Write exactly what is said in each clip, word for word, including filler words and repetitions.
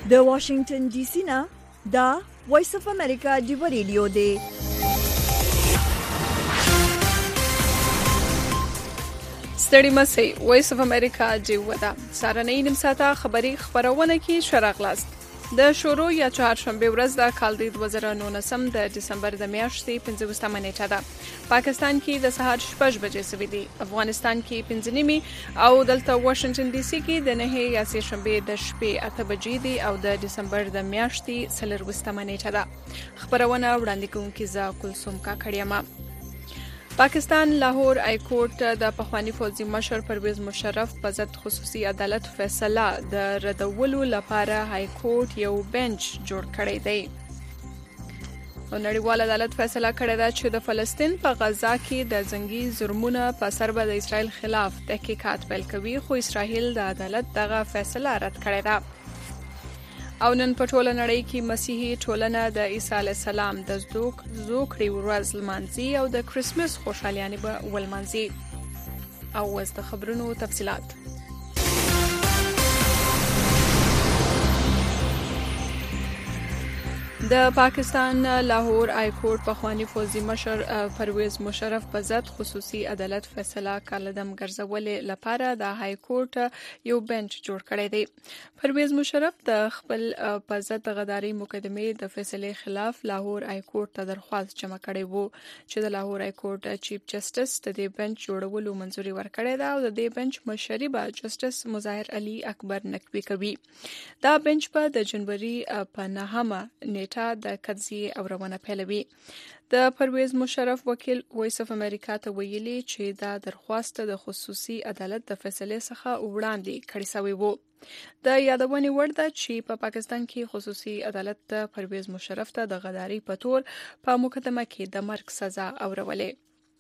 د واشنگټن ډي سي نه دا وایس اف امریکا دی ریډیو دی. ستړي مسئ وایس اف امریکا دی ودا سارنۍ نیم ساعته خبری خبرونه کې شراغلاست. د شورو یا چهارشنبه ورځ د کال دوه زره و نولس د دسمبر د میاشتې پنځمه نیټه ده. پاکستان کې د سهار شپږ بجې سوي دي، افغانستان کې پنځه نیمې او دلته واشنگټن ډي سي کې د نهه یا سه شنبه د شپې اته بجې دي او د دسمبر د میاشتې څلرویشتمه نیټه ده. خبرونه وړاندې کوونکې زه کلثوم کاکړیمه. پاکستان لاهور ای کورټ د پخوانی فوجي مشر پرویز مشرف په ضد خصوصي عدالت فیصله د ردولو لپاره های کورټ یو بنچ جوړ کړی دی. او نړیوال عدالت فیصله کړې ده چې د فلسطین په غزا کې د جنگي جرمونو په سر به د اسرائیل خلاف تحقیقات پیل کوي، خو اسرائیل د عدالت دغه فیصله رد کړې ده. او نن په ټوله نړۍ کې مسیحي ټولنه د عیسی علی السلام د زوکړې ورځ لمانځي او د کرسمس خوشحالیانې به ولمانځي. او اوس د خبرونو تفصیلات. د پاکستان لاهور ای کورټ پخوانی فوجي مشر پرویز مشرف په ضد خصوصي عدالت فیصله کالدم ګرځولې لپاره د های کورټ یو بنچ جوړ کړی دی. پرویز مشرف د خپل په ضد غداري مقدمې د فیصلې خلاف لاهور ای کورټ ته درخواست جمع کړی وو چې د لاهور ای کورټ چیف جسټس د دې بنچ جوړولو منځوري ورکړی ده او د دې بنچ مشري به جسټس مظاهر علي اکبر نقوي کوي. دا بنچ په د جنوري په نهمه نیټه د قضیې اورونه پیلوي. د پرویز مشرف وکیل وایس اف امریکا ته ویلي چې دا درخواست د خصوصي عدالت د فیصلې څخه وړاندې کړی شوی وو. د یادونې وړ ده چې په پاکستان کې خصوصي عدالت د پرویز مشرف ته د غداري په تور په مقدمه کې د مرګ سزا اورولې.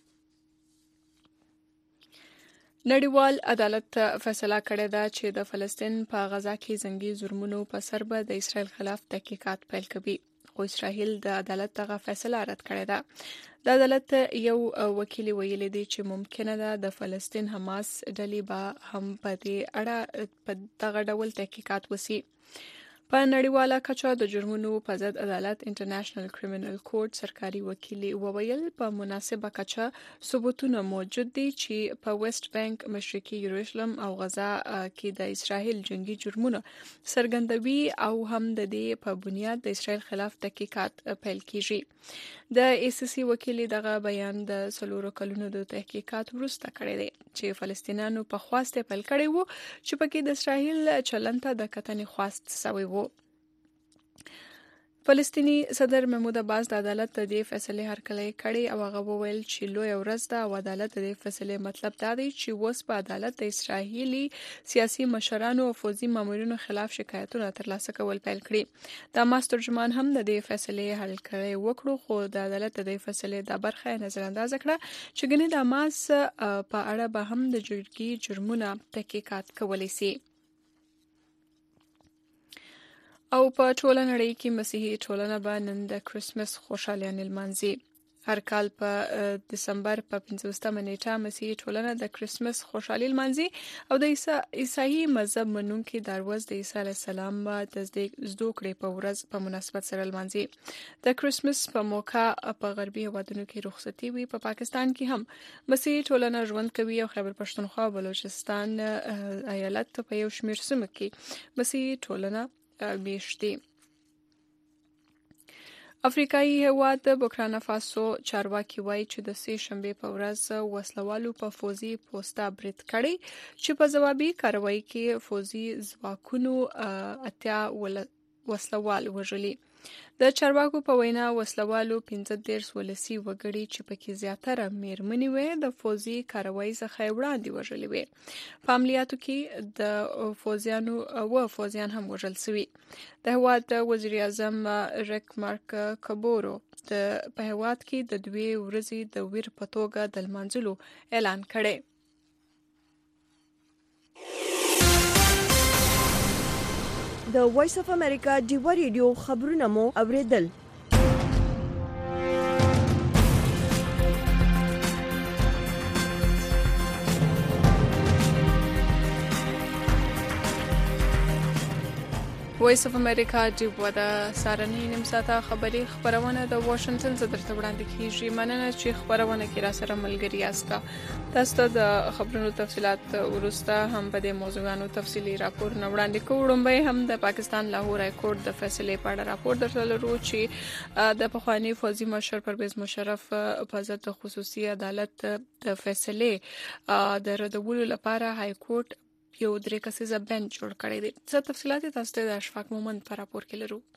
نړیوال عدالت فیصله کړې ده چې د فلسطین په غزا کې جنگي جرمونو په سر به د اسرائیل خلاف تحقیقات پیل کوي، خو اسرائیل د عدالت دغه فیصله رد کړې ده. د عدالت یو وکیل ویلي دی چې ممکنه ده د فلسطین حماس ډلې به هم په دې اړه په دغه ډول تحقیقات وشي. په نړیواله کچه د جرمونو په ضد عدالت انټرنیشنل کریمینل کورټ سرکاري وکیل وویل په مناسبه کچه ثبوتونه موجود دي چې په ویسټ بانک، مشرقي یروشلم او غزا کې د اسرائیل جنگي جرمونه څرګندوي او هم د دې په بنیاد د اسرائیل خلاف تحقیقات پیل کیږي. د ای سی سی وکیل دغه بیان د څلورو کلونو د تحقیقات وروسته کړی دی چې فلسطینیانو په خواسته پیل کړی وو چې پکې د اسرائیل چلند ته د کتنې خواست شوی وو. فلسطینی صدر محمود عباس د عدالت د دې فیصلې هرکلی کړی او هغه وویل چې لوی ورځ ده او عدالت د دې فیصلې مطلب دا دی چې اوس په عدالت د اسرائیلي سیاسي مشرانو او فوجي مامورینو خلاف شکایتونه ترلاسه کول پیل کړي. د حماس ترجمان هم د دې فیصلې هرکلی وکړو، خو د عدالت د دې فیصلې د برخه نظر انداز کړه چې ګنې د حماس په اړه به هم د جنگي جرمونو تحقیقات کولی شي. او په ټوله نړۍ کې مسیحي ټولنه به نن د کرسمس خوشحالیانې لمانځي. هر کال په دسمبر په پنځوستمه نیټه مسیحي ټولنه د کرسمس خوشحالي لمانځي او د عیسائی مذهب منونکي د ورځ د عیسی علی السلام د زوکړې په ورځ په مناسبت سره لمانځي. د کرسمس په موقع په غربي هیوادونو کې رخصتي وي، په پاکستان کې هم مسیحي ټولنه ژوند کوي او خیبر پښتونخوا او بلوچستان ایالت په یو شمېر سیمو کې مسیحي ټولنه بیشتي. افریقایي هیواد بورکینا فاسو چارواکي وایي چې د سه شنبې په ورځ وسلوالو په فوجي پوسټه برید کړی چې په ځوابي کاروایی کې فوجي ځواکونو اتیا وسلوال وژلي. د چارواکو په وینا وسلوالو پنځه دېرش ولسي وګړي چې پکې زیاتره میرمنې وې د فوجي کاروایی څخه وړاندې وژلي وې. په عملیاتو کې د فوجیانو او فوجیان هم وژل شوي. د هیواد وزیر اعظم ریک مارک کبورو د په هیواد کې د دوی ورځې د ویر په توګه د لمانځلو اعلان کړی. د وایس اف امریکا دی ریډیو خبرونه مو اوریدل. وایس اف امریکا ډیوه د سارنې نیم ساعته خبري خبرونه د واشنگټن څخه درته وړاندې کیږي. مننه چې خبرونه کې را سره ملګری یاست. تاسو د خبرونو تفصيلات ورسته هم په دې موضوعانو تفصيلي راپور نه وړاندې کوم. به هم د پاکستان لاهور های کورټ د فیصلې په اړه راپور درته لرو چې د پخوانی فوزي مشر پرویز مشرف په ضد خصوصي عدالت د فیصلې د ردولو لپاره های کورټ یو درې کسیزه بنچ جوړ کړی دی. څه تفصيلات تاسو ته د اشفاق مومند پر راپور کې لرو.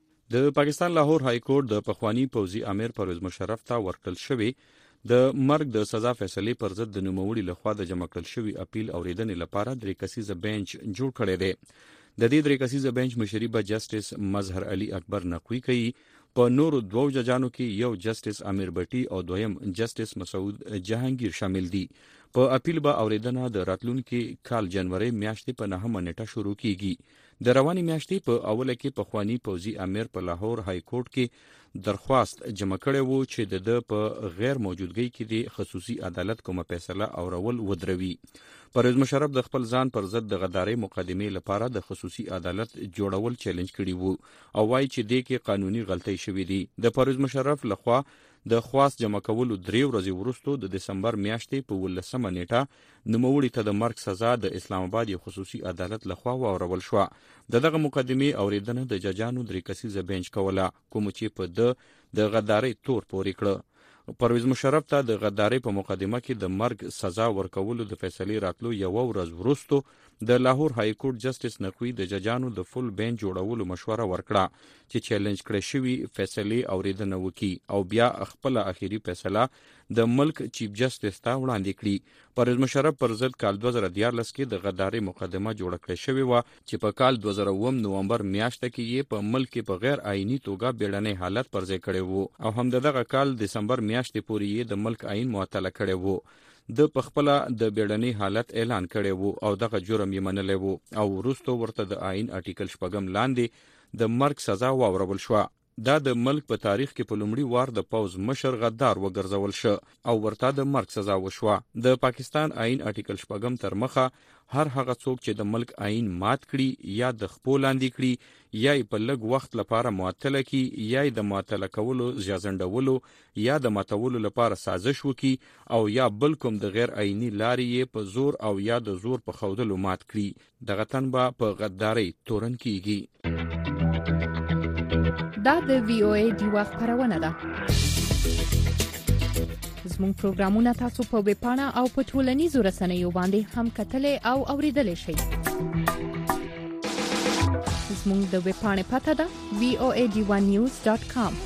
د پاکستان لاهور های کورټ د پخوانی فوزي امیر پرویز مشرف ته ورکړل شوی د مرګ د سزا فیصلې پر ضد د نوموړي لخوا د جمع کړل شوی اپیل اوریدنې لپاره درې کسیزه بنچ جوړ کړی دی. د دې درې کسیزه بنچ مشري به جسټس مظهر علي اکبر نقوی کوي. په نورو دوو ججانو کې یو جسټس امیر بټي او دویم جسټس مسعود جهانگیر شامل دي. په اپیل به اوریدنه د راتلونکي کال جنوري میاشتې په نهمه نیټه شروع کیږي. د رواني میاشتې په اوله کې پخوانی فوزي امیر په لاهور های کورټ کې درخواست جمع کړی وو چې د په غیر موجودګۍ کې د خصوصي عدالت کومه فیصله اورول ودروي. پرویز مشرف د خپل ځان پر ضد د غداري مقدمې لپاره د خصوصي عدالت جوړول چیلنج کړی وو او وايي چې د کې قانوني غلطۍ شوې دي. د پرویز مشرف لخوا د خواست جمع کولو درې ورځې وروسته د دسمبر میاشتې په ولسمه نیټه نوموړي ته د مرګ سزا د اسلام آباد یو خصوصي عدالت لخوا واورول شو. دغه مقدمې اوریدنه د ججانو درې کسیزه بنچ کوله کوم چې په د د غداري تور پورې کړ. پرویز مشرف ته د غداري په مقدمه کې د مرګ سزا ورکولو د فیصلې راتلو یو ورځ وروسته د لاهور های کورټ جسټس نقوی د ججانو د فل بنچ جوړولو مشوره ورکړه چې چیلنج کړی شوی فیصلې اوریدنه وکړي او بیا خپل اخیری فیصله د ملک چیف جسټس ته وړاندې کړي. پرویز مشرف پر ضد کال دوه زره دیارلس کې د غداري مقدمه جوړ کړې شوې و چې په کال دوه زره اووه نومبر میاشت کې یې په ملک کې په غیر آئینی توګه بیړنۍ حالت پر ځای کړی وو او هم دغه کال دسمبر میاشتې پورې یې د ملک آئین معطل کړی وو. د پخپله د بیړنۍ حالت اعلان کړی وو او دغه جرم یې منلی وو او وروسته ورته د آئین آرټیکل شپږم لاندې د مرګ سزا واورول شو. دا د ملک په تاریخ کې په لومړي وار د پوز مشر غدار وګرځول شو او ورته د مرګ سزا وشوه. د پاکستان آئین آرټیکل شپږم تر مخه هر هغه څوک چې د ملک آئین مات کړي یا د خپل لاندې کړي یا په لږ وخت لپاره معطل کړي یا د معطل کولو ځنډولو یا د ماتولو لپاره سازش وکړي او یا بل کوم د غیر آئینی لارې په زور او یا د زور په خودلو مات کړي. دغه تن به په غداري تورن کیږي. دا د وی او ای دیوه خبرونه ده. زموږ پروګرامونه تاسو په ویب پاڼه او په ټولنیزو رسنیو باندې هم کتلې او اوریدلې شئ. زموږ د ویب پاڼې پته ده وی او ای ډی ون نیوز ډاټ کام.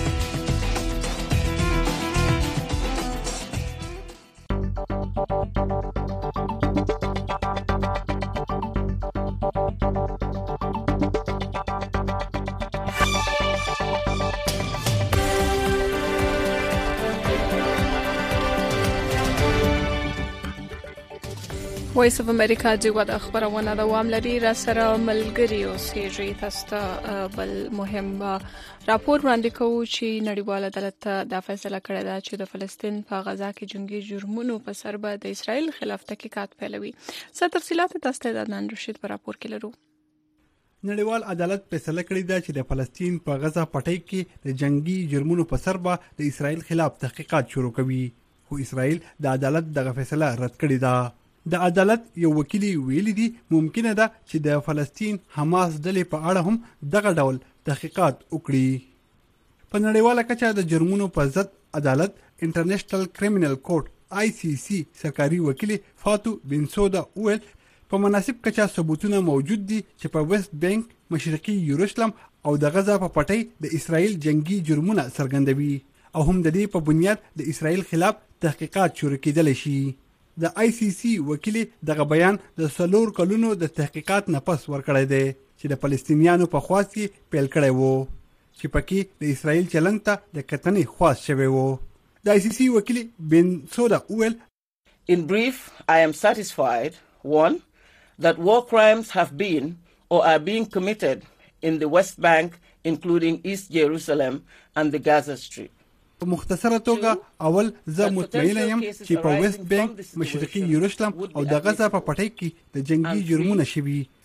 وایس اف امریکا ډیوه د خبرونه دوام لري. را سره ملګری اوسېږي. تاسو ته بل مهم راپور وړاندې کوو چې نړیوال عدالت دا فیصله کړې ده چې د فلسطین په غزا کې جنگي جرمونو په سر به د اسرائیل خلاف تحقیقات پیلوي. څه تفصيلات تاسو ته د عدنان رشید په راپور کې لرو. نړیوال عدالت فیصله کړې ده چې د فلسطین په غزا پټۍ کې د جنگي جرمونو په سر به د اسرائیل خلاف تحقیقات شروع کوي. خو اسرائیل د عدالت دغه فیصله رد کړې ده. د عدالت یو وکیل ویلي دي ممکنه ده چې د فلسطین حماس ډلې په اړه هم دغه ډول تحقیقات وکړي. په نړیواله کچه د جرمونو په ضد عدالت انټرنیشنل کریمینل کورټ آی سی سی سرکاري وکیل فاتو بنسودا ویل په مناسب کچه ثبوتونه موجود دي چې په ویست بانک مشرقي یروشلم او د غزا په پټۍ د اسرائیل جنگي جرمونه څرګندوي او هم د دې په بنیاد د اسرائیل خلاف تحقیقات شروع کېدل شي. د آی سی سی وکیل دغه بیان د سلور کلونو د تحقیقات نه پس ورکړی دی چې د فلسطینیانو په خواست کې پیل کړی وو چې پکې د اسرائیل چلند ته د کتنې خواست شوی وو. د آی سی سی وکیل بنسودا ویل In brief, I am satisfied, one, that war crimes have been or are being committed in the West Bank, including East Jerusalem and the Gaza Strip. په مختصره توګه اول زه مطمئنه یم چې په ویست بانک مشرقي یروشلم او د غزا په پټۍ کې د جنگي جرمونه شوي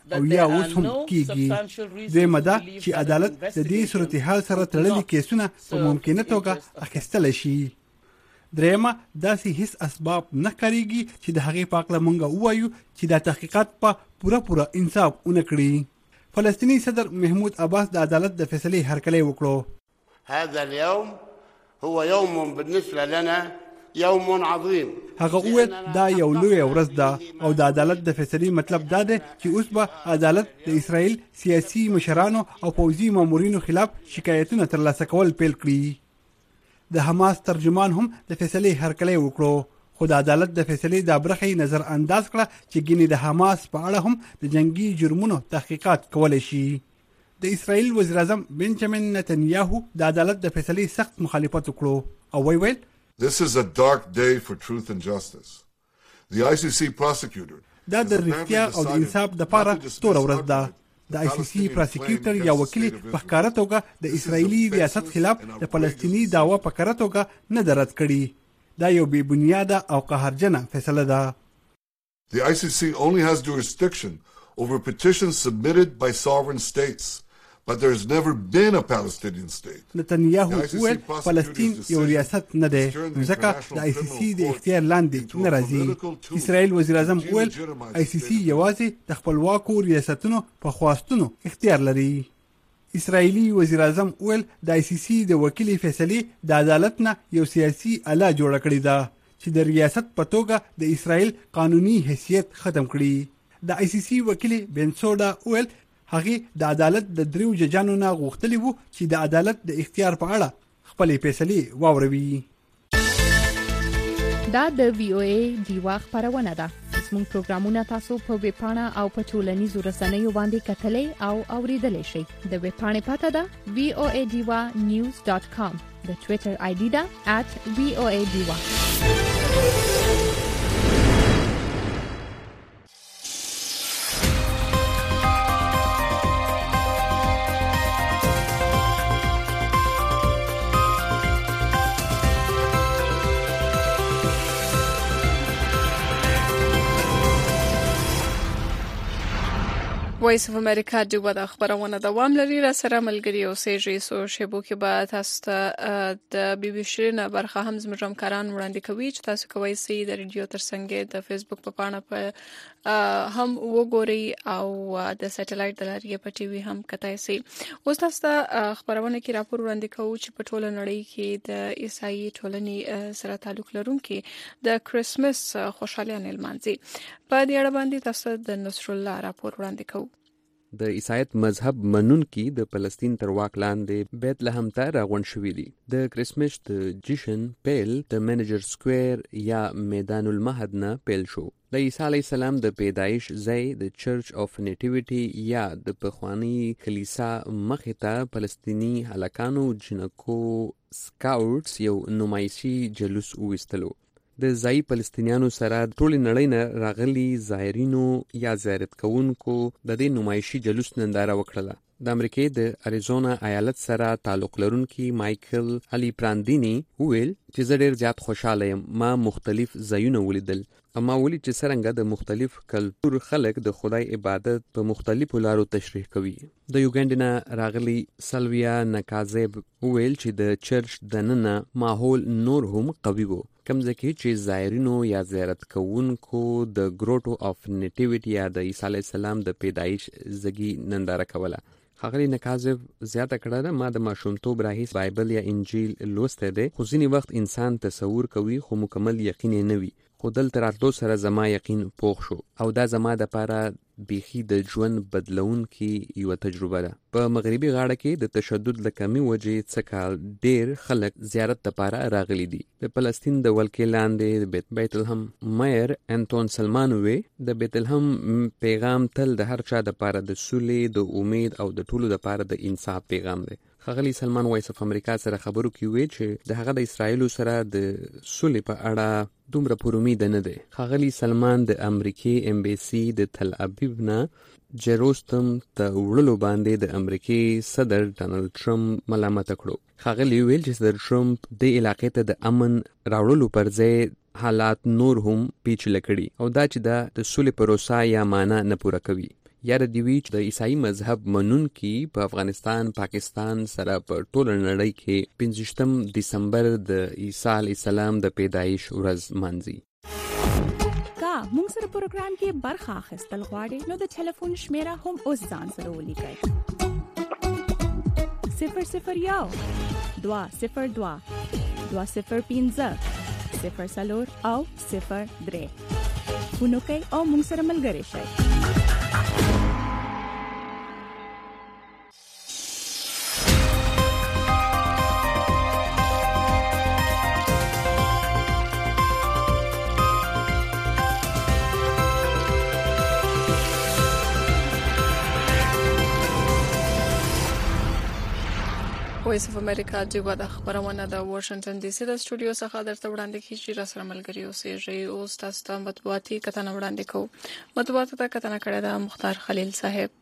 او یا اوس هم کیږي. دویمه دا چې عدالت د دې صورتحال سره تړلي کیسونه په ممکنه توګه اخیستل شي. درېمه داسې هیڅ اسباب نه کاریږي چې د هغې په اړه مونږ ووایو چې دا تحقیقات په پوره پوره انصاف ونه کړي. فلسطیني صدر محمود عباس د عدالت د فیصلې هرکلی وکړو. هذا اليوم هو يوم بالنسبه لنا يوم عظيم. هغه وویل دا یو لوی ورځ ده او د عدالت د فیصلې مطلب دا دی چې اوس به عدالت د اسرائیل سیاسي مشرانو او پوځي مامورینو خلاف شکایتونه ترلاسه کول پیل کړي. د حماس ترجمان هم د فیصلې هرکلی وکړو، خو د عدالت د فیصلې دا برخه نظر انداز کړه چې ګینې د حماس په اړه هم د جنگي جرمونو تحقیقات کولی شي. د اسرائیل وزیر اعظم بنجامین نتنیاهو د عدالت د فیصلې سخت مخالفت وکړو او ویل This is a dark day for truth and justice. The I C C prosecutor دا د رښتیا او د انصاف د پاره توره ورځ ده. د آی سی سی پروسیکیوټر یا وکیل په ښکاره توګه د اسرائیلي ریاست خلاف د فلسطیني دعوا په ښکاره توګه نه ده رد کړې. دا یو بې بنیاده او قهرجنه فیصله ده. The I C C only has jurisdiction over petitions submitted by sovereign states, but there has never been a Palestinian state. نتنیاهو وویل فلسطین یو ریاست نه دی، ځکه د آی سی سی د اختیار لاندې نه راځي. اسرائیل وزیر اعظم وویل آی سی سی یوازې د خپلواکو ریاستونو په خواستونو اختیار لري. اسرائیلي وزیر اعظم وویل د آی سی سی د وکیل فیصلې د عدالت نه یو سیاسي اله جوړه کړې ده چې د ریاست په توګه د اسرائیل قانوني حیثیت ختم کړي. د آی سی سی وکیل بنسودا وویل هغه د عدالت د دریو ججانو نه غوښتلی وو چې د عدالت د اختیار په اړه خپلې فیصلې واوروي. دا د وی او ای دیوا خبرونه ده. زموږ پروګرامونه تاسو په ویب پاڼه او په ټولنیزو رسنیو باندې کتلای او اوریدلای شئ. د ویب پاڼې پته ده وی او ای دیوا نیوز ډاټ کام. د ټوئیټر آی ډي ده ات وی او ای دیوا. وایس اف امریکا د ودا خبرونه دوام لري. را سره ملګری اوسېږي سو شیبو کې به تاسو ته د بي بي شرینه برخه هم زموږ همکاران وړاندې کوي چې تاسو کوی سي د ریډیو ترڅنګ د فیسبوک په پاڼه په هم وګورئ او د سټلایټ د لارې په ټي وي هم کتای سي. اوس تاسو ته خبرونه کې راپور وړاندې کوو چې په ټوله نړۍ کې د عیسائی ټولنې سره تعلق لرونکي د کرسمس خوشحالي لمانځي. په دې اړه باندې تاسو د نصر الله راپور وړاندې کوو. د عیسایت مذهب منونکي د فلسطین تر واک لاندې بیت لحم ته راغونډ شوي دي. د کرسمس د جشن پیل د منیجر سکویر یا میدان المهد نه پیل شو. د عیسی علیه السلام د پیدایش ځای د چرچ اف نیټیویټي یا د پخوانی کلیسا مخې ته فلسطیني هلکانو جنکو سکاوټس یو نمایشي جلوس وویستلو. د ځای فلسطینیانو سره ټول نړۍ نه راغلي زایرینو یا زیارت کوونکو د دې نمایشي جلوس ننداره وکړه. د امریکای د اریزونا ایالت سره تعلق لرونکي مایکل علي پراندینی ویل چې زه ډېر زیات خوشاله یم. ما مختلف ځایونه ولیدل. اما ولې چې څرنګه د مختلف کلتور خلک د خدای عبادت په مختلفو لارو تشریح کوي. د یوګنډا راغلي سلویا نکازب ویل چې د چرچ دننه ماحول نور هم قوي وو. کم ځکه چې زایرینو یا زیارت کوونکو د ګروټو اف نیټیویټي یا د عیسی علیه السلام د پیدایش ځای ننداره کوله. ښاغلي نکازب زیاته کړه ده ما د ماشومتوب راهیسې بایبل یا انجیل لوستی دی، خو ځینې وخت انسان تصور کوي خو مکمل یقین یې نه وي. خو دلته راتلو سره زما یقین پوخ شو او دا زما دپاره بیخي د ژوند بدلونکي یوه تجربه ده. په مغربي غاړه کې د تشدد له کمې وجې څه کال ډېر خلک زیارت دپاره راغلي دي. د فلسطین د ولکې لاندې د بیت الحم میر انتون سلمان وی د بیت الحم پیغام تل د هر چا دپاره د سولې، د امید او د ټولو دپاره د انصاف پیغام دی. ښاغلي سلمان وایس اف امریکا سره خبرو کې وی چې د هغه د اسرائیلو سره د سولې په اړه دومره پر امید نه دی. ښاغلي سلمان د امریکای امبیسي د تل ابیب نه جروستم ته وړلو باندې د امریکای صدر ډانلډ ټرمپ ملامت کړو. ښاغلي ویل چې صدر ټرمپ د علاقې ته د امن راوړلو پر ځای حالات نور هم پیچلي کړي او دا چې د سولې پروسه یا معنا نه پوره کوي. یا د دوی د عیسائی مذهب منونکي په افغانستان پاکستان سره په ټوله نړۍ کې پنځویشتم دسمبر د عیسی علیه السلام د پیدایش ورځ مانځي. کا موږ سره پروګرام کې برخه اخیستل غواړئ نو د ټلیفون شمیره هم اوس ځان سره ولیکئ. صفر صفر یو دوا صفر دوا دوا صفر پنځه صفر څلور او صفر درې فونو کوئ او موږ سره ملګري شئ. وایس اف امریکا جوبا د خبرونه د واشنگټن ډي سي د سټوډیو څخه درته وړاندې کیږي. را سره ملګری اوسئ. اوس تاسو ته مطبوعاتي کتنه وړاندې کوو. مطبوعاتو ته کتنه کړې ده مختار خلیل صاحب.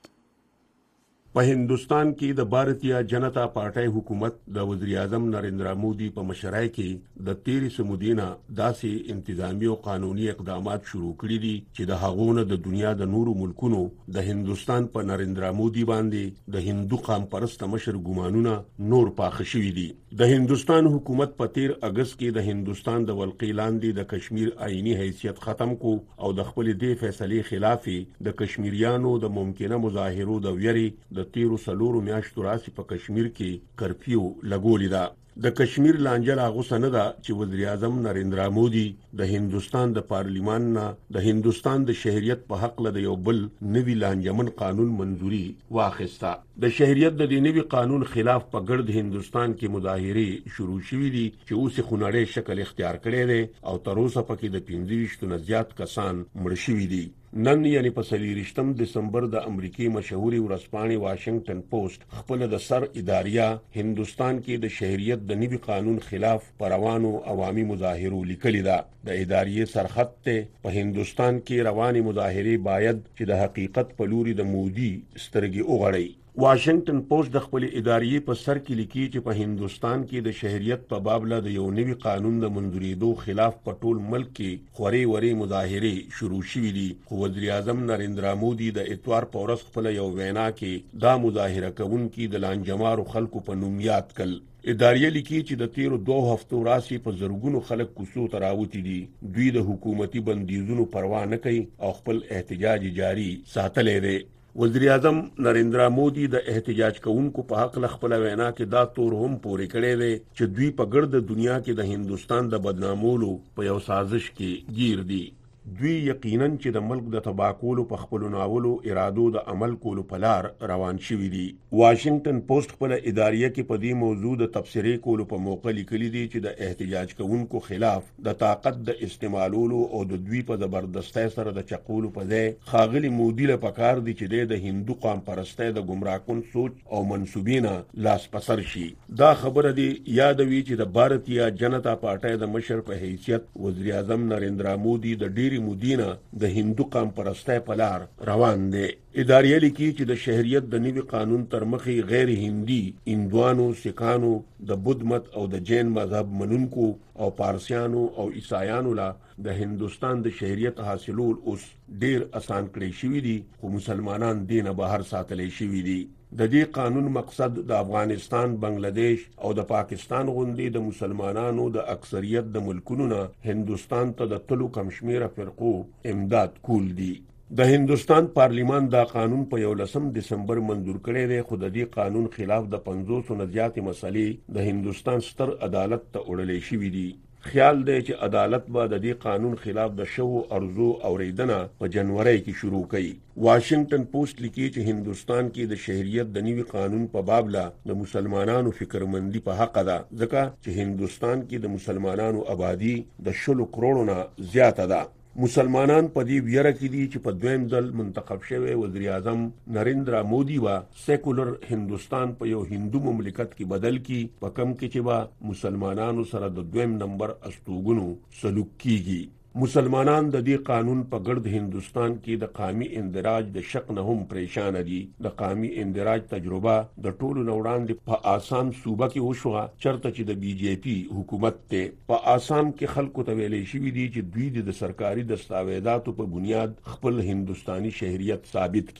په هندستان کې د بھارتیہ جنتا پارټي حکومت د وزیر اعظم نریندرا مودي په مشرۍ کې د تیرې سمودینا داسې انتظامی او قانوني اقدامات شروع کړي دي چې د هغونه د دنیا د نورو ملکونو د هندستان په نریندرا مودي باندې د هندو قام پرست مشر ګمانونه نور پاخه شوي دي. د هندستان حکومت په تیر اگست کې د هندستان د ولقې لاندې د کشمیر آئینی حیثیت ختم کو او د خپل دې فیصلې خلاف د کشمیریانو د ممکنه مظاهرو د ویری د تیرو سلورو میاشتو راسي په کشمیر کې کرفیو لګولې ده. د کشمیر لانجه لا غوسه نه ده چې وزیر اعظم نریندرا مودي د هندستان د پارلیمان نه د هندستان د شهریت په حق له یو بل نوی لانجمن قانون منزوري واخیسته. د شهریت د دې نوی قانون خلاف په ګرد هندستان کې مظاهره شروع شوې دي چې اوس خونړی شکل اختیار کړی دی او تر اوسه پکې د پنځه ویشت نه زیات کسان مړ شوي دي. نن یعنی په څلورویشتم دسمبر د امریکای مشهوري ورځپاڼې واشنگټن پوسټ خپل د سر اداریه هندستان کې د شهریت د نوي قانون خلاف پروانو عوامي مظاهرو لیکلي ده. د اداریه سرخط ته په هندستان کې رواني مظاهره باید چې د حقیقت په لوري د مودي سترګې وغړي. واشنگټن پوسټ د خپل ادارې په سر کې لیکي چې په هندستان کې د شهریت په باب له یو نوي قانون د منظوریدو خلاف په ټول ملک کې خوري وري مظاهره شروع شوې دي. خو وزیر اعظم نریندرا مودي د اتوار په ورځ خپل یو وینا کې دا مظاهره کوونکي د لانجمارو خلکو په نوم یاد کړل. ادارې لیکي چې د تیرو دوه هفتو راسي په زرګونو خلک کوڅو ته راوتی دي. دوی د حکومتي بندیزونو پروا نه کوي او خپل احتجاج جاری ساتلې دي. وزیر اعظم نریندرا مودي د احتجاج کوونکو په حق خپل وینا کې دا تور هم پورې کړی دی چې دوی په ګرد دنیا کې د هندستان د بدنامولو په یو سازش کې گیر دي. دوی یقینا چې د ملک د تباکولو په خپل ناولو ارادو د عمل کولو په لار روان شوي دي. واشنگټن پوسټ خپل اداریه کې په دې موضوع د تبصرې کولو په موقع لیکلي دي چې د احتجاج کوونکو خلاف د طاقت د استعمالولو او د دوی په زبردستۍ سره د چقولو په ځای خاغلی مودي له پکار دي چې د هندو قام پرستۍ د گمراهکن سوچ او منسوبینه لاس پسر شي. دا خبره دی یادوي چې د بھارتیہ جنتا پارټي د مشر په حیثیت وزیر اعظم نریندرا مودي د ډیر مودینا د هندو قام پرستۍ په لار روان دي. ادارې لیکي چې د شهریت د نوي قانون تر مخې غیر هندي هندوانو سکانو د بودھ مت او د جین مذهب منونکو او پارسیانو او عیسایانو لا د هندستان د شهریت حاصلول اوس ډیر آسان کړی شوی دي خو مسلمانان دینه بهر ساتلې شوی دي. د دې قانون مقصد د افغانستان، بنگلاديش او د پاکستان غوندي د مسلمانانو د اکثریت د ملکونو نه هندستان ته د تلو کمشمیره فرقو امداد کول دي. د هندستان پارلیمان دا قانون په یولسم دسمبر منظور کړی دی خو د دې قانون خلاف د پنځوسو نه زیاتې مسلې د هندستان ستر عدالت ته وړلې شوې دي. خیال دی چې عدالت به د دې قانون خلاف د شو ارزو اوریدنه په جنوري کې شروع کړي. واشنگټن پوسټ لیکي چې هندستان کې د شهریت د نوي قانون په باب لا د مسلمانانو فکرمندي په حق ده ځکه چې هندستان کې د مسلمانانو آبادی د شلو کروڑو نه زیاته ده. مسلمانان په دې ویره کې دي چې په دویم ځل منتخب شوی وزیر اعظم نریندرا مودي وا سیکولر هندستان په یو هندو مملکت کې بدل کی په کم کې چې وا مسلمانانو سره د دویم نمبر استوګنو سلوک کیږي. مسلمانان د دې قانون په ګرد هندستان کې د قومي اندراج د شق نه هم پریشان دي. د قومي اندراج تجربه د ټولو نوړاندې په آسام صوبه کې وشوه چرته چې د بی جے پی حکومت ته په آسام کې خلکو ته ویلې شوې دي چې دوی د سرکاري دستاویزاتو په بنیاد خپل هندستاني شهریت ثابت کړي.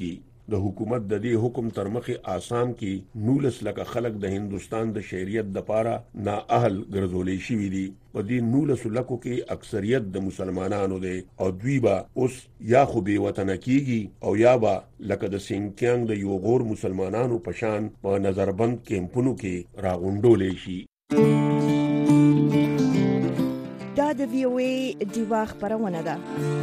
د حکومت د دې حکم تر مخه آسام کې نولس لکه خلک د هندستان د شهریت د پاره نااهل ګرځولې شوی دي. په دې نولس لکو کې اکثریت د مسلمانانو دي او دوی به اوس یا خو به وطن کېږي او یا به لکه د سینکیانګ د یو غور مسلمانانو په شان په نظربند کیمپونو کې راغونډولې شي. دا د وی او ای دیوا خبرونه ده.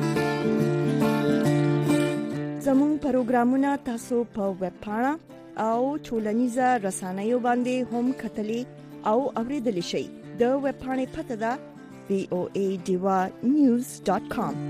زموږ پروګرامونه تاسو په ویب پاڼه او ټولنیزه رسنیو باندې هم کتلی او اوریدلی شئ. د ویب پاڼې پته ده وی او ای دیوا نیوز ډاټ کام.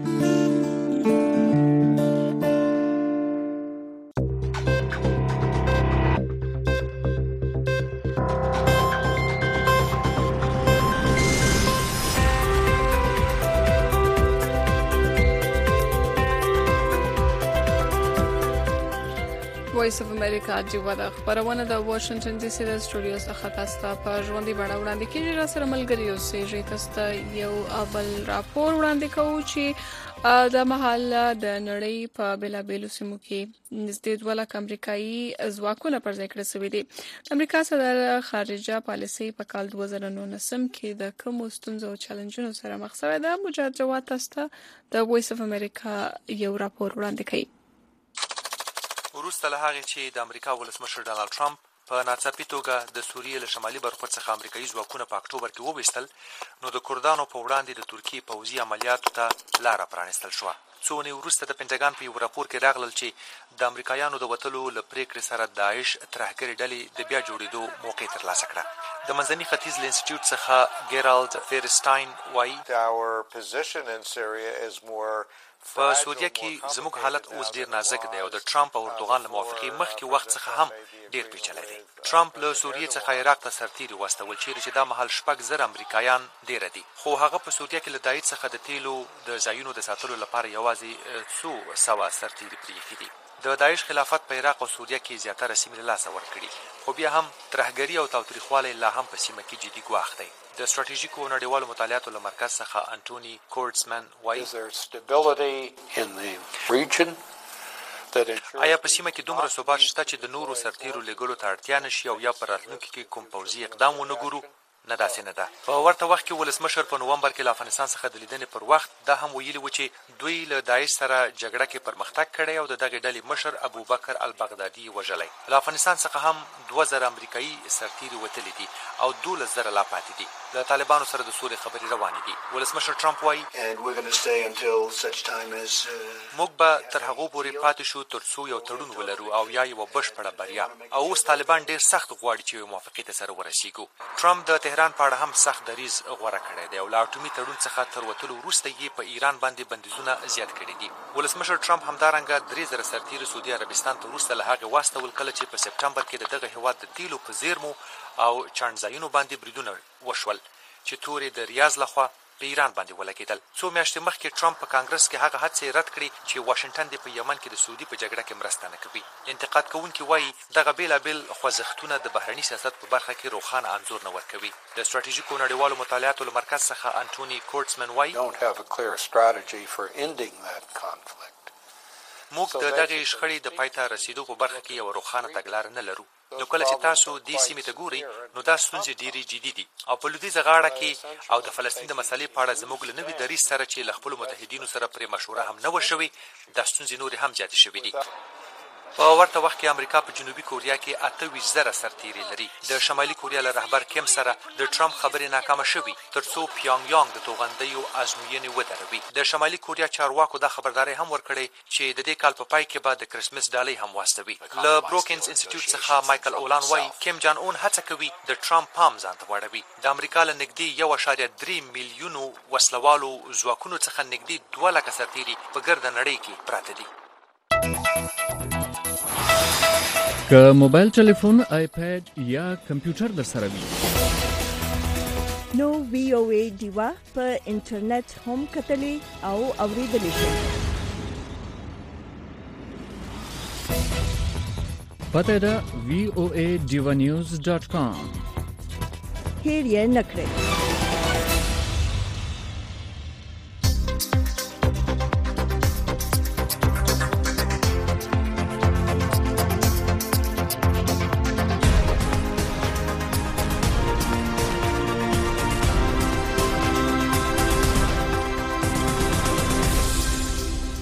وایس اف امریکا جیوا د خبرونه د واشنگټن ډي سي د سټوډیو څخه تاسو په ژوندۍ بڼه وړاندې کیږي. را سره ملګری اوسئ. تاسو یو اول راپور وړاندې کوو چې د محل د نړۍ په بلابلو سیمو کې نږدې دوه لک امریکایي ځواکونه پر ځای کړل شوي دي. امریکا صدر خارجه پالیسي په کال دوه زره نولسم کې د کوم ستونزو او چیلنجونو سره مخ شوې ده. مجاهد جواد تاسو د وایس اف امریکا یو راپور وړاندې کوي. وروسته له هغې چې د امریکا ولسمشر ډانلډ ټرمپ په ناڅاپي توګه د سوریې له شمالي برخو څخه امریکایي ځواکونه په اکتوبر کې وویستل، نو د کردانو په وړاندې د ترکیې پوځي عملیاتو ته لاره پرانیستل شوه. څو ونې وروسته د پنټاګان په یو راپور کې راغلل چې د امریکایانو د وتلو له پریکړې سره داعش ترهګرې ډلې د بیا جوړېدو موقع ترلاسه کړه. د منځني ختیځ له انسټیټیوټ څخه ګیرالډ فیرسټاین وایي په سوریه کې زموږ حالت اوس ډیر نازک دی او د ټرمپ او اردوغان له موافقې مخکې وخت څخه هم ډیر پیچلی دی. ټرمپ له سوریې څخه عراق ته سرتیري واستول چیرې چې دا مهال شپږ زره امریکایان ډیره دي، خو هغه په سوریه کې له داعش څخه د تیلو د ځایونو د ساتلو لپاره یوازې څو سوه سرتیري پرېښي دي. د داعش خلافت په عراق او سوریه کې زیاتره سیمې له لاسه ورکړي، خو بیا هم ترهګري او تاوتریخوالی لا هم په سیمه کې جدي ګواښ دی. د ستراتیژیکو نړیوالو مطالعاتو له مرکز څخه انټوني کورټسمن وایي آیا په سیمه کې دومره ثبات شته چې د نورو سرتیرو لېږلو ته اړتیا نشي او یا په راتلونکي کې کوم پوځي اقدام ونه ګورو؟ نه، داسې نه ده. په ورته وخت کې ولسمشر په نومبر کې له افغانستان څخه د لیدنې پر وخت دا هم ویلي و چې دوی له داعش سره جګړه کې پرمختګ کړی او د دغې ډلې مشر ابوبکر البغدادي وژلی. له افغانستان څخه هم دوه زره امریکایي سرتیري وتلي دي او دولس زره لا پاتې دي. له طالبانو سره د سولې خبرې روانې دي. ولسمشر ټرمپ وایي موږ به تر هغو پورې پاتې شو تر څو یو تړون ولرو او یا یوه بشپړه بریا، او اوس طالبان ډېر سخت غواړي چې یوې موافقې ته سره ورسیږو. ټرمپ د تهران په اړه هم سخت دریځ غوره کړی دی او له اټومي تړون څخه تر وتلو وروسته یې په ایران باندې بندیزونه زیات کړي دي. ولسمشر ټرمپ همدارنګه درې زره سرتیري سعودي عربستان ته وروسته له هغې واستول کله چې په سپټمبر کې د دغه هېواد د تیلو په زیرمو او چاڼځایونو باندې بریدونه وشول چې تورې د ریاض لخوا په ایران باندې ولګېدل. څو میاشتې مخکې ټرمپ په کانګرس کې هغه هڅې رد کړي چې واشنګټن دې په یمن کې د سعودي په جګړه کې مرسته نه کوي. انتقاد کوونکي وایي دغه بېلابېل خوځښتونه د بهرني سیاست په برخه کې روښانه انځور نه ورکوي. د ستراتیژیکو نړیوالو مطالعاتو له مرکز څخه انټوني کورټسمن وایي موږ د دغې شخړې د پای ته رسیدو په برخه کې یوه روښانه تګلاره نه لرو. نو کله چې تاسو دې سیمې ته ګورئ نو دا ستونزې ډېرې جدي دي او په لویدیځه غاړه کې او د فلسطین د مسلې په اړه زموږ له نوي دریځ سره چې له خپلو متحدینو سره پرې مشوره هم نه وه شوې، دا ستونزې نورې هم زیاتې شوې دي. په ورته وخت کې امریکا په جنوبي کوریا کې اته ویشت زره سرتیري لري. د شمالي کوریا له رهبر کیم سره د ټرمپ خبرې ناکامه شوي تر څو پیانګ یانګ د توغندیو ازموینې ودروي. د شمالي کوریا چارواکو دا خبرداری هم ورکړی چې د دې کال په پای کې به د کرسمس ډالۍ هم واستوي. له بروکینز انسټیټیوټ څخه مایکل اولان وایي کیم جان اون هڅه کوي د ټرمپ پام ځان ته واړوي. د امریکا له نږدې یو اعشاریه درې میلیونو وسلوالو ځواکونو څخه نږدې دوه لکه سرتیري په ګرده نړۍ کې پراته دي. که موبایل ټلیفون، آیپیډ یا کمپیوټر در سره وي نو وی او ای دیوا په انټرنیټ هم کتلی او اوریدلی شئ. پته ده وی او ای دیوا نیوز ډاټ کام. هیر یې نه کړئ.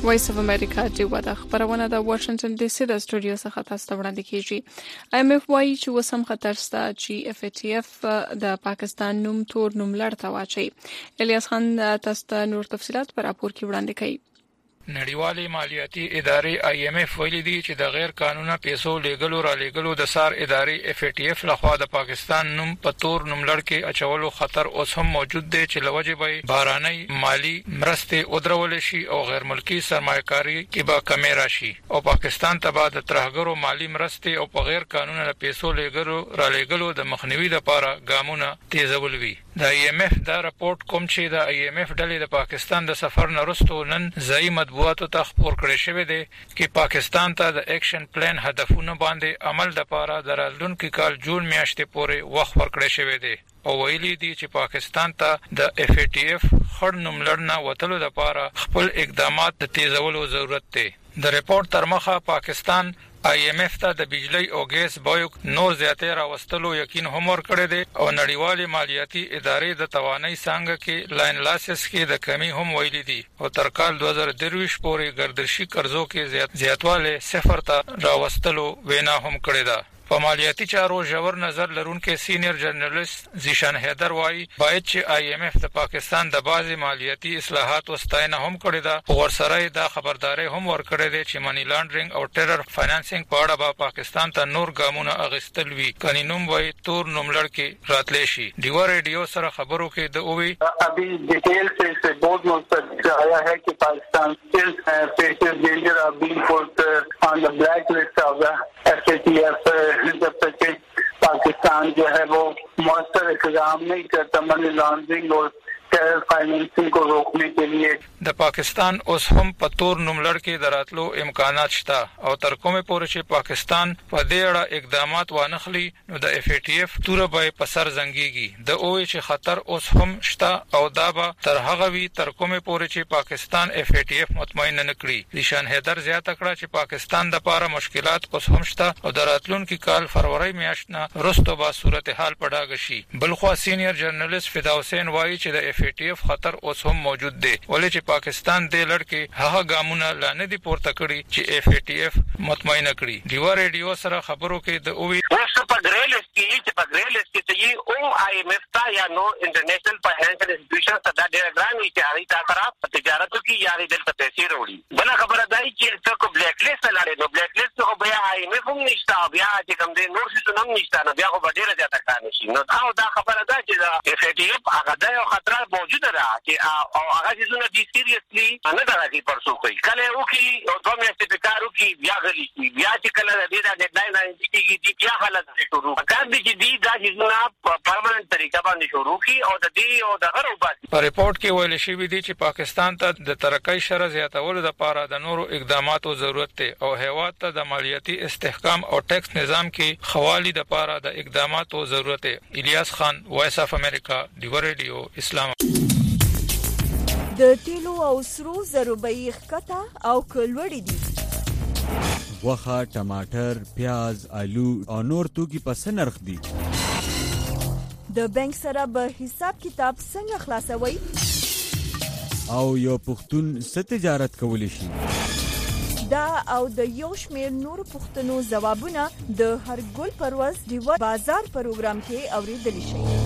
وایس اف امریکا ډیوه د خبرونه د واشنگټن ډي سي د سټوډیو څخه تاسو ته وړاندې کیږي. ایم ایف وايي چې وسم خطر ستا چې اف ټي اف د پاکستان نوم تور نوم لړ ته واچي. الیاس خان تاسو ته نور تفصيلات پر راپور کې وړاندې کوي. نړیوالې مالیاتي ادارې آی ایم ایف ویلي دي چې د غیر قانوني پیسو لیږلو را لیږلو د سار ادارې اف ټي اف لخوا د پاکستان نوم په تور نوم لړ کې اچولو خطر اوس هم موجود دی چې لوجه به باراني مالی مرستې او درول شي او غیر ملکی سرمایه‌کاري کې به کمی راشي او پاکستان ته به د ترهګرو مالی مرستې او په غیر قانوني پیسو لیږلو را لیږلو د مخنیوي لپاره ګامونه تیزول وي. د آی ایم ایف دا راپورټ کوم چې د آی ایم ایف ډلې د پاکستان د سفر نرستو نن ځای مطبوعاتو ته خبر کړی شوی دی چې پاکستان ته د اکشن پلان هدفونه باندې عمل لپاره د راتلونکي کال جون میاشتې پورې وخت ورکړی شوی دی او ویلي دي چې پاکستان ته د اف ټي اف خړ نوم لړنه وتلو لپاره خپل اقدامات د تیزولو ضرورت دی. د ریپورت تر مخه پاکستان آی ایم ایف ته د بجلی او ګیس بایو نور زیاتې راوستلو یقین هم ورکړی دی او نړیوالې مالیاتي ادارې د توانایي څنګه کې لاین لاسس کې د کمی هم ویلي دي او تر کال دوه زره درویش پورې ګردشي قرضو کې زیات زیاتواله صفر ته راوستلو وینا هم کړی ده. په مالیاتي چارو ژور نظر لرونکي سینیئر جرنالست زیشان حیدر وايي باید چې آی ایم ایف د پاکستان د بازي مالیاتي اصلاحات واستاینه هم کړی ده او ورسره دا خبرداري هم ورکړی دی چې منی لانډرینګ او ټیرر فاینانسینګ په اړه به پاکستان ته نور ګامونه اغستل وی کني نوم وای تور نوم لړ کې راتلی شي. دیو ریډیو سره خبرو کې د اووي ابھی ډیټیل سے بہت مستقل آیا ہے کہ پاکستان still faces danger of being put on the blacklist of the ایف اے ٹی ایف جب تک کہ پاکستان جو ہے وہ مؤثر اقدام نہیں کرتا منی لانڈرنگ اور ټیرر فاینانسینګ کو روکنے کے لیے. د پاکستان اوس هم په تور نوم لړ کې دراتلو امکانات شته او تر کومه پورې چې پاکستان په دې اړه اقدامات وانخلي نو د اف ای ټی اف توره به په سر زنګيږي. د اوې چې خطر اوس هم شته او دا به تر هغه وی تر کومه پورې چې پاکستان اف ای ټی اف مطمئن نه کړي. نشان هیدر زیاته کړه چې پاکستان د لپاره مشکلات اوس هم شته او د راتلونکي کال فروری میاشت نه وروسته به صورتحال پډاګ شي. بلخو سینیئر جرنالست فدا حسین وایي چې د اف ای ټی اف خطر اوس هم موجود دی ولې چې پاکستان د لړ کې هغه ګامونه لاندې دي پورته کړی چې اف ای ټی اف مطمئن کړي. دیو ریډیو سره خبرو کې د اووي اوس په ګریل کې چې په ګریل کې ته یو او آی ایم ایف تا یا نو انټرنیشنل فاینانشل انسټیټیوشن ته دا ډېر ګران وي چې هغه تا طرف تجارت کې یاري دلته پیسې وروړي. بل خبره ده چې څوک بلیک لیست لاړې نو بلیک لیست خو بیا آی ایم ایف هم نشته بیا چې کوم دې نور څه هم نشته نو بیا خو ډېر زیاته کار نشي. نو دا دا خبره ده چې اف ای ټی اف هغه د خطر موجود ده چې او هغه چې زونه دي سیریسلی نه درغلي پرسو کوي کله او کې او دوه میاشتې په کارو کې بیا غلي بیا چې کله د دې د ډیډلاین راځي چې بیا حالت شروع کار دي چې دي دا چې زونه په پرمننت طریقه باندې شروع کی او د دې او د غرو باندې. په ریپورت کې ویل شوی دی چې پاکستان ته د ترقۍ شرط زیاتولو لپاره د نورو اقداماتو ضرورت دی او هیواد ته د مالیاتي استحکام او ټیکس نظام کې خوالي لپاره د اقداماتو ضرورت دی. الیاس خان وایس اف امریکا دیو ریډیو اسلام. د تیلو او سرو زرو بیې ښکته او کلوړې دي. غوښه، ټماټر، پیاز، آلو او نور توکي په څه نرخ دي؟ د بانک سره به حساب کتاب څنګه خلاصوي؟ او یو پښتون څه تجارت کولی شي؟ دا او د یو شمېر نور پښتنو ځوابونه د هر ګل پرواز دیو بازار پروګرام کې اوریدل شي.